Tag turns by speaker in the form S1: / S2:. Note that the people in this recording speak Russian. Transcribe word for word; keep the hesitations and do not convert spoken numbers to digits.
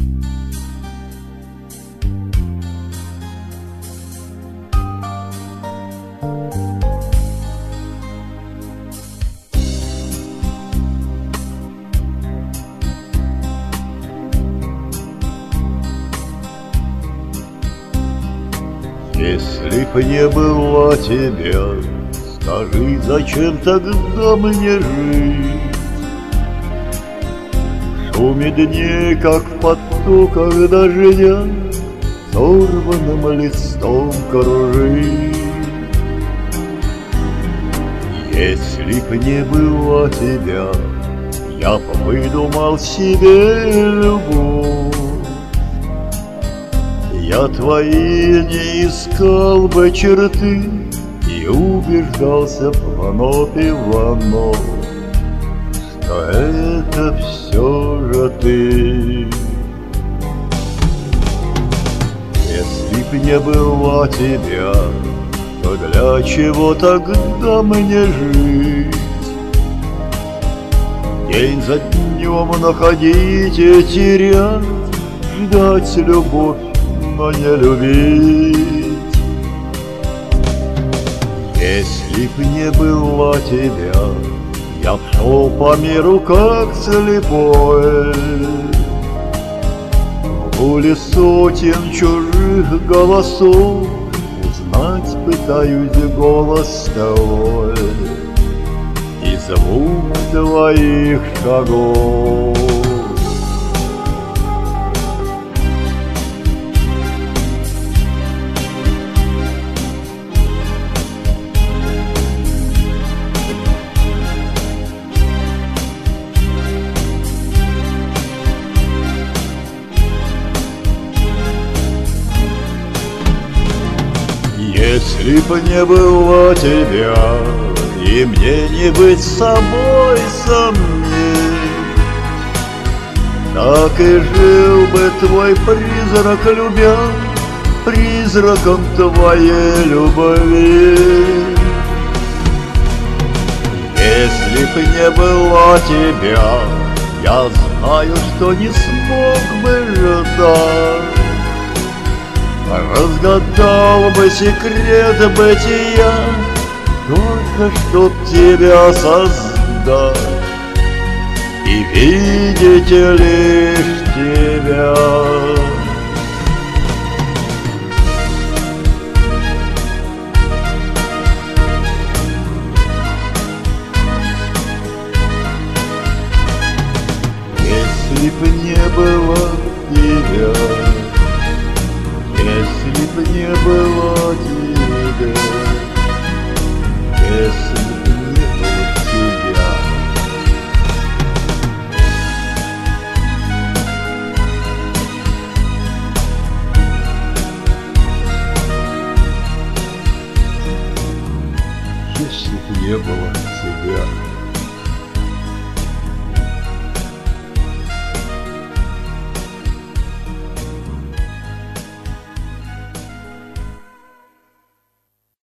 S1: Если б не было тебя, скажи, зачем тогда мне жить? В шуме дней, как в потоках дождя, сорванным листом кружить. Если б не было тебя, я б выдумал себе любовь. Я твои не искал бы черты и убеждался вновь и вновь, что это все же ты. Если б не было тебя, то для чего тогда мне жить? День за днем находить и терять, ждать любовь, но не любить. Если б не было тебя, я б шел по миру как слепой. В гуле сотен чужих голосов узнать пытаюсь голос твой и звук твоих шагов. Если б не было тебя, и мне не быть собой самим, так и жил бы твой призрак, любя, призраком твоей любви. Если б не было тебя, я знаю, что не смог бы ждать. Разгадал бы секрет бытия, только чтоб тебя создать и видеть лишь тебя. Если б не было тебя, если б не было тебя, если б не было тебя. Если б не было